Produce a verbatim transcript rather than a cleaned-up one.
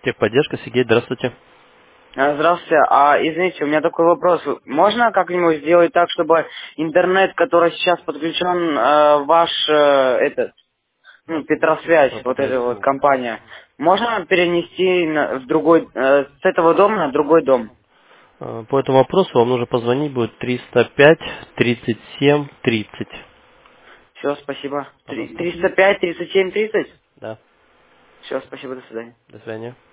Техподдержка, Сергей, здравствуйте. А, Здравствуйте. А, извините, у меня такой вопрос. Можно как-нибудь сделать так, чтобы интернет, который сейчас подключен, э, ваш, э, этот, ну, Петросвязь, А, вот эта вот Петросвязь. компания, можно перенести на- в другой, э, с этого дома на другой дом? А, По этому вопросу вам нужно позвонить будет триста пять тридцать семь тридцать. Все, спасибо. Три- Пожалуйста. триста пять, тридцать семь, тридцать? Да. Все, спасибо, до свидания. До свидания.